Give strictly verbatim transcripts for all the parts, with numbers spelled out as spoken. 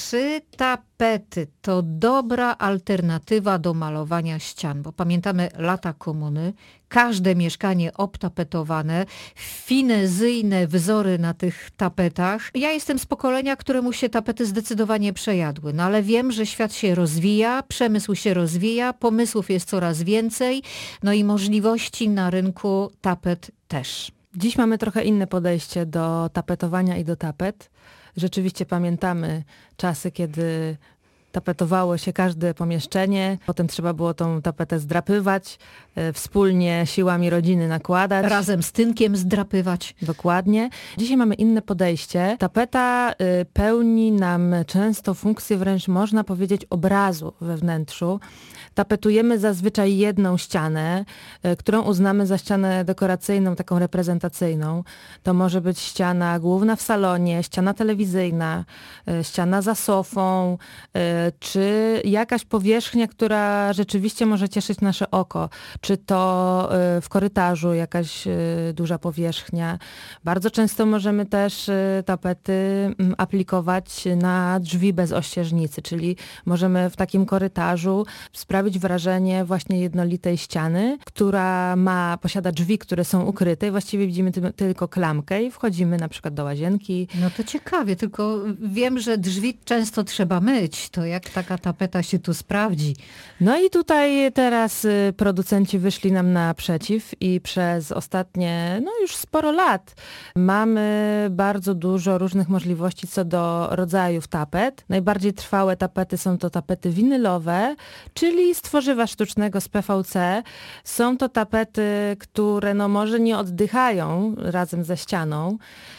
Czy tapety to dobra alternatywa do malowania ścian? Bo pamiętamy lata komuny, każde mieszkanie obtapetowane, finezyjne wzory na tych tapetach. Ja jestem z pokolenia, któremu się tapety zdecydowanie przejadły, no ale wiem, że świat się rozwija, przemysł się rozwija, pomysłów jest coraz więcej, no i możliwości na rynku tapet też. Dziś mamy trochę inne podejście do tapetowania i do tapet. Rzeczywiście pamiętamy czasy, kiedy tapetowało się każde pomieszczenie, potem trzeba było tą tapetę zdrapywać, e, wspólnie siłami rodziny nakładać. Razem z tynkiem zdrapywać. Dokładnie. Dzisiaj mamy inne podejście. Tapeta y, pełni nam często funkcję wręcz, można powiedzieć, obrazu we wnętrzu. Tapetujemy zazwyczaj jedną ścianę, y, którą uznamy za ścianę dekoracyjną, taką reprezentacyjną. To może być ściana główna w salonie, ściana telewizyjna, y, ściana za sofą, y, czy jakaś powierzchnia, która rzeczywiście może cieszyć nasze oko. Czy to y, w korytarzu jakaś y, duża powierzchnia. Bardzo często możemy też y, tapety y, aplikować na drzwi bez ościeżnicy, czyli możemy w takim korytarzu sprawić wrażenie właśnie jednolitej ściany, która ma, posiada drzwi, które są ukryte i właściwie widzimy ty, tylko klamkę i wchodzimy na przykład do łazienki. No to ciekawie, tylko wiem, że drzwi często trzeba myć. To jak taka tapeta się tu sprawdzi? No i tutaj teraz y, producenci wyszli nam naprzeciw i przez ostatnie, no już sporo lat mamy bardzo dużo różnych możliwości co do rodzajów tapet. Najbardziej trwałe tapety są to tapety winylowe, czyli z tworzywa sztucznego z P V C. Są to tapety, które no może nie oddychają razem ze ścianą,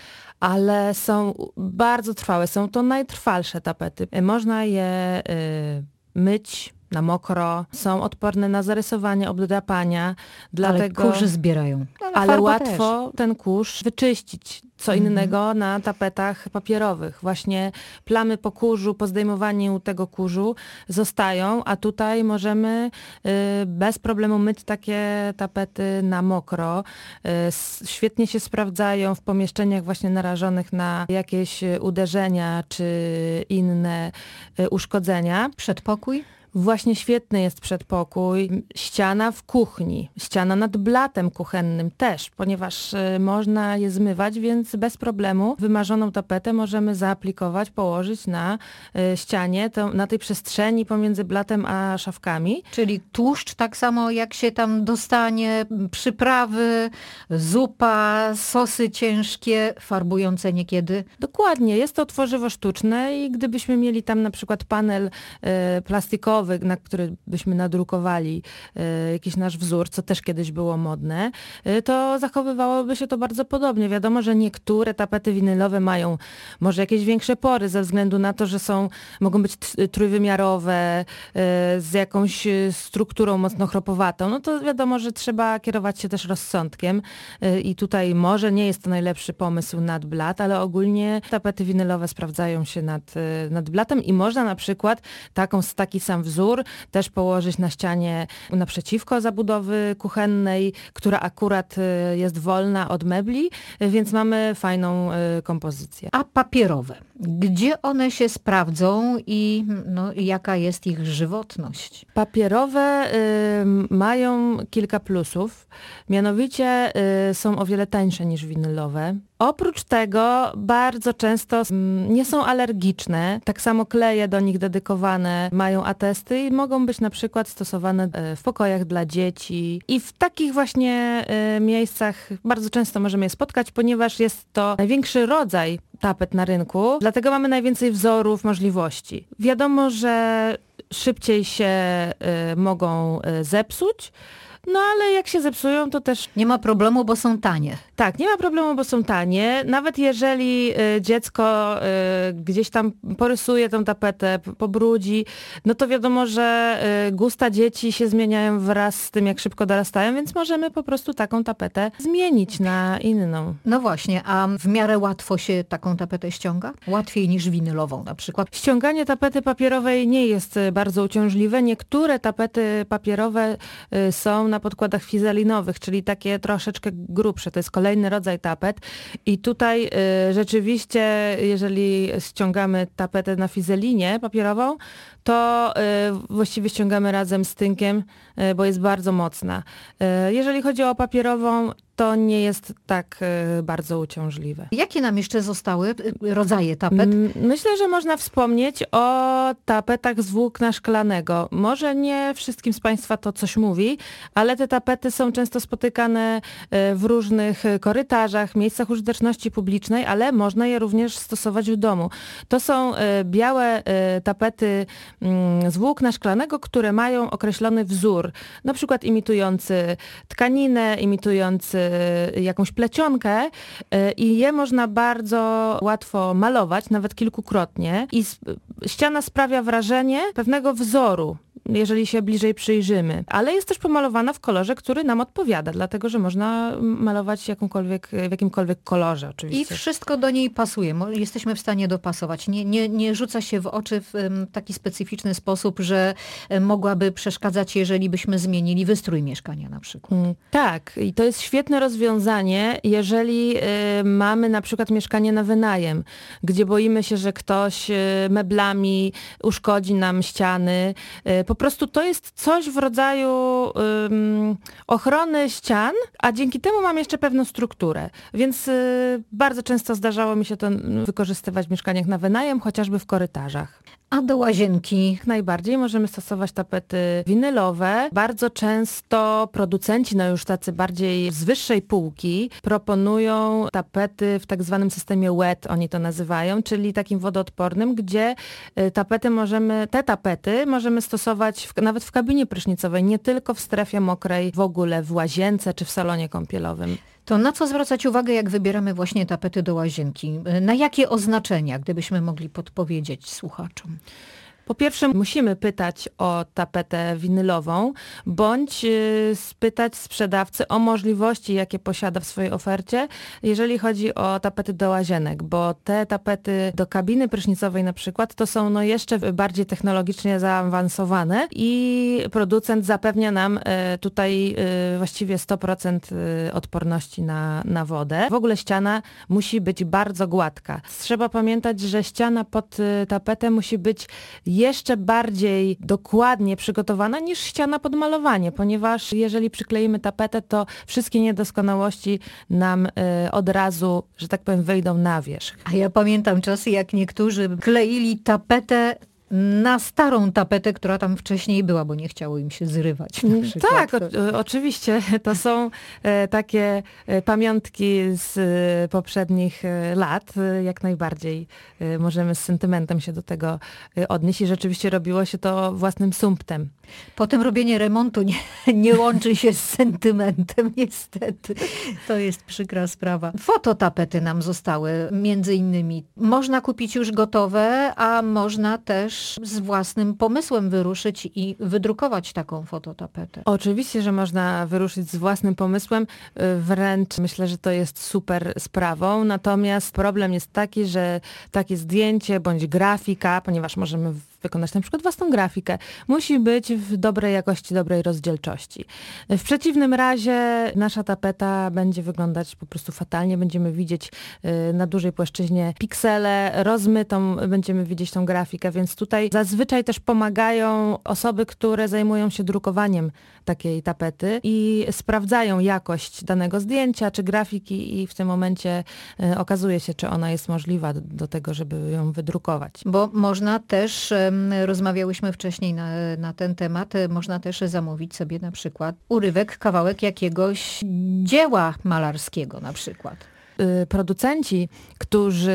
ale są bardzo trwałe. Są to najtrwalsze tapety. Można je y, myć na mokro, są odporne na zarysowanie, obdrapania. Dlatego, ale kurz zbierają. Ale, ale łatwo też ten kurz wyczyścić. Co innego mm-hmm. na tapetach papierowych. Właśnie plamy po kurzu, po zdejmowaniu tego kurzu zostają, a tutaj możemy y, bez problemu myć takie tapety na mokro. Y, świetnie się sprawdzają w pomieszczeniach właśnie narażonych na jakieś uderzenia czy inne y, uszkodzenia. Przedpokój? Właśnie świetny jest przedpokój. Ściana w kuchni, ściana nad blatem kuchennym też, ponieważ y, można je zmywać, więc bez problemu wymarzoną tapetę możemy zaaplikować, położyć na y, ścianie, to, na tej przestrzeni pomiędzy blatem a szafkami. Czyli tłuszcz tak samo jak się tam dostanie, przyprawy, zupa, sosy ciężkie, farbujące niekiedy. Dokładnie, jest to tworzywo sztuczne i gdybyśmy mieli tam na przykład panel y, plastikowy, na który byśmy nadrukowali y, jakiś nasz wzór, co też kiedyś było modne, y, to zachowywałoby się to bardzo podobnie. Wiadomo, że niektóre tapety winylowe mają może jakieś większe pory ze względu na to, że są, mogą być t- trójwymiarowe, y, z jakąś strukturą mocno chropowatą. No to wiadomo, że trzeba kierować się też rozsądkiem y, i tutaj może nie jest to najlepszy pomysł nad blat, ale ogólnie tapety winylowe sprawdzają się nad, y, nad blatem i można na przykład taką, taki sam wzór też położyć na ścianie naprzeciwko zabudowy kuchennej, która akurat jest wolna od mebli, więc mamy fajną kompozycję. A papierowe? Gdzie one się sprawdzą i no, jaka jest ich żywotność? Papierowe y, mają kilka plusów. Mianowicie y, są o wiele tańsze niż winylowe. Oprócz tego bardzo często nie są alergiczne. Tak samo kleje do nich dedykowane mają atesty i mogą być na przykład stosowane w pokojach dla dzieci. I w takich właśnie miejscach bardzo często możemy je spotkać, ponieważ jest to największy rodzaj tapet na rynku. Dlatego mamy najwięcej wzorów, możliwości. Wiadomo, że szybciej się y, mogą y, zepsuć. No ale jak się zepsują, to też... Nie ma problemu, bo są tanie. Tak, nie ma problemu, bo są tanie. Nawet jeżeli y, dziecko y, gdzieś tam porysuje tą tapetę, p- pobrudzi, no to wiadomo, że y, gusta dzieci się zmieniają wraz z tym, jak szybko dorastają, więc możemy po prostu taką tapetę zmienić na inną. No właśnie, a w miarę łatwo się taką tapetę ściąga? Łatwiej niż winylową na przykład? Ściąganie tapety papierowej nie jest bardzo uciążliwe. Niektóre tapety papierowe y, są na podkładach fizelinowych, czyli takie troszeczkę grubsze. To jest kolejny kolejny rodzaj tapet i tutaj y, rzeczywiście, jeżeli ściągamy tapetę na fizelinie papierową, to y, właściwie ściągamy razem z tynkiem, y, bo jest bardzo mocna. Y, jeżeli chodzi o papierową, to nie jest tak y, bardzo uciążliwe. Jakie nam jeszcze zostały rodzaje tapet? Myślę, że można wspomnieć o tapetach z włókna szklanego. Może nie wszystkim z Państwa to coś mówi, ale te tapety są często spotykane w różnych korytarzach, miejscach użyteczności publicznej, ale można je również stosować w domu. To są białe tapety z włókna szklanego, które mają określony wzór, na przykład imitujący tkaninę, imitujący jakąś plecionkę i je można bardzo łatwo malować, nawet kilkukrotnie i ściana sprawia wrażenie pewnego wzoru, jeżeli się bliżej przyjrzymy. Ale jest też pomalowana w kolorze, który nam odpowiada, dlatego że można malować jakąkolwiek, w jakimkolwiek kolorze oczywiście. I wszystko do niej pasuje. Jesteśmy w stanie dopasować. Nie, nie, nie rzuca się w oczy w taki specyficzny sposób, że mogłaby przeszkadzać, jeżeli byśmy zmienili wystrój mieszkania na przykład. Tak. I to jest świetne rozwiązanie, jeżeli y, mamy na przykład mieszkanie na wynajem, gdzie boimy się, że ktoś y, meblami uszkodzi nam ściany. Y, Po prostu to jest coś w rodzaju um, ochrony ścian, a dzięki temu mam jeszcze pewną strukturę. Więc y, bardzo często zdarzało mi się to wykorzystywać w mieszkaniach na wynajem, chociażby w korytarzach. A do łazienki? Jak najbardziej możemy stosować tapety winylowe. Bardzo często producenci, no już tacy bardziej z wyższej półki, proponują tapety w tak zwanym systemie wet, oni to nazywają, czyli takim wodoodpornym, gdzie tapety możemy, te tapety możemy stosować w, nawet w kabinie prysznicowej, nie tylko w strefie mokrej, w ogóle w łazience czy w salonie kąpielowym. To na co zwracać uwagę, jak wybieramy właśnie tapety do łazienki? Na jakie oznaczenia, gdybyśmy mogli podpowiedzieć słuchaczom? Po pierwsze musimy pytać o tapetę winylową, bądź spytać sprzedawcy o możliwości, jakie posiada w swojej ofercie, jeżeli chodzi o tapety do łazienek, bo te tapety do kabiny prysznicowej na przykład, to są no jeszcze bardziej technologicznie zaawansowane i producent zapewnia nam tutaj właściwie sto procent odporności na, na wodę. W ogóle ściana musi być bardzo gładka. Trzeba pamiętać, że ściana pod tapetę musi być jeszcze bardziej dokładnie przygotowana niż ściana pod malowanie, ponieważ jeżeli przykleimy tapetę, to wszystkie niedoskonałości nam y, od razu, że tak powiem, wejdą na wierzch. A ja pamiętam czasy, jak niektórzy kleili tapetę na starą tapetę, która tam wcześniej była, bo nie chciało im się zrywać. Na przykład. Tak, o, oczywiście. To są e, takie e, pamiątki z e, poprzednich e, lat. E, jak najbardziej e, możemy z sentymentem się do tego e, odnieść i rzeczywiście robiło się to własnym sumptem. Potem robienie remontu nie, nie łączy się z sentymentem, niestety. To jest przykra sprawa. Fototapety nam zostały, między innymi. Można kupić już gotowe, a można też z własnym pomysłem wyruszyć i wydrukować taką fototapetę. Oczywiście, że można wyruszyć z własnym pomysłem. Wręcz myślę, że to jest super sprawą. Natomiast problem jest taki, że takie zdjęcie bądź grafika, ponieważ możemy wykonać na przykład własną grafikę, musi być w dobrej jakości, dobrej rozdzielczości. W przeciwnym razie nasza tapeta będzie wyglądać po prostu fatalnie. Będziemy widzieć na dużej płaszczyźnie piksele, rozmytą będziemy widzieć tą grafikę, więc tutaj zazwyczaj też pomagają osoby, które zajmują się drukowaniem takiej tapety i sprawdzają jakość danego zdjęcia czy grafiki i w tym momencie okazuje się, czy ona jest możliwa do, do tego, żeby ją wydrukować. Bo można też, rozmawiałyśmy wcześniej na, na ten temat, można też zamówić sobie na przykład urywek, kawałek jakiegoś dzieła malarskiego na przykład. Producenci, którzy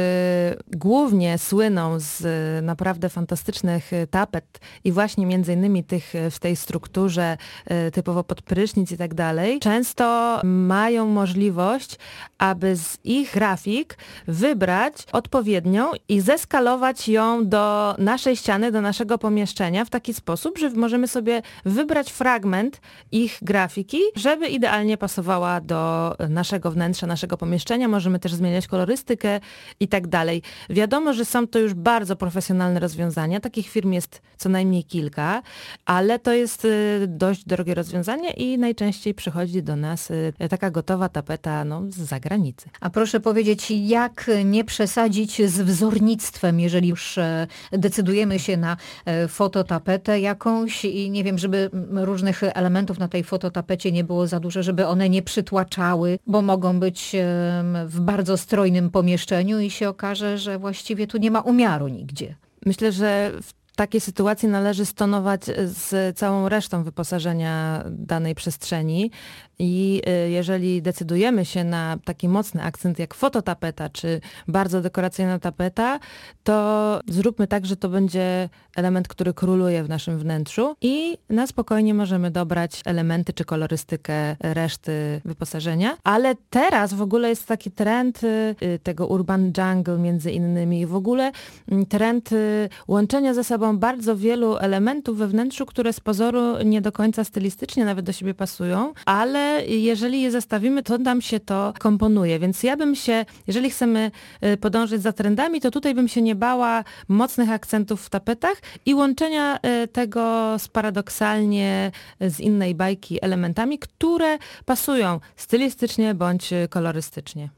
głównie słyną z naprawdę fantastycznych tapet i właśnie między innymi tych w tej strukturze typowo pod prysznic i tak dalej, często mają możliwość, aby z ich grafik wybrać odpowiednią i zeskalować ją do naszej ściany, do naszego pomieszczenia w taki sposób, że możemy sobie wybrać fragment ich grafiki, żeby idealnie pasowała do naszego wnętrza, naszego pomieszczenia. możemy też zmieniać kolorystykę i tak dalej. Wiadomo, że są to już bardzo profesjonalne rozwiązania, takich firm jest co najmniej kilka, ale to jest dość drogie rozwiązanie i najczęściej przychodzi do nas taka gotowa tapeta no, z zagranicy. A proszę powiedzieć, jak nie przesadzić z wzornictwem, jeżeli już decydujemy się na fototapetę jakąś i nie wiem, żeby różnych elementów na tej fototapecie nie było za dużo, żeby one nie przytłaczały, bo mogą być w bardzo strojnym pomieszczeniu i się okaże, że właściwie tu nie ma umiaru nigdzie. Myślę, że w takiej sytuacji należy stonować z całą resztą wyposażenia danej przestrzeni i jeżeli decydujemy się na taki mocny akcent jak fototapeta, czy bardzo dekoracyjna tapeta, to zróbmy tak, że to będzie element, który króluje w naszym wnętrzu i na spokojnie możemy dobrać elementy czy kolorystykę reszty wyposażenia. Ale teraz w ogóle jest taki trend tego urban jungle między innymi, w ogóle trend łączenia ze sobą bardzo wielu elementów we wnętrzu, które z pozoru nie do końca stylistycznie nawet do siebie pasują, ale jeżeli je zestawimy, to nam się to komponuje. Więc ja bym się, jeżeli chcemy podążyć za trendami, to tutaj bym się nie bała mocnych akcentów w tapetach i łączenia tego z paradoksalnie z innej bajki elementami, które pasują stylistycznie bądź kolorystycznie.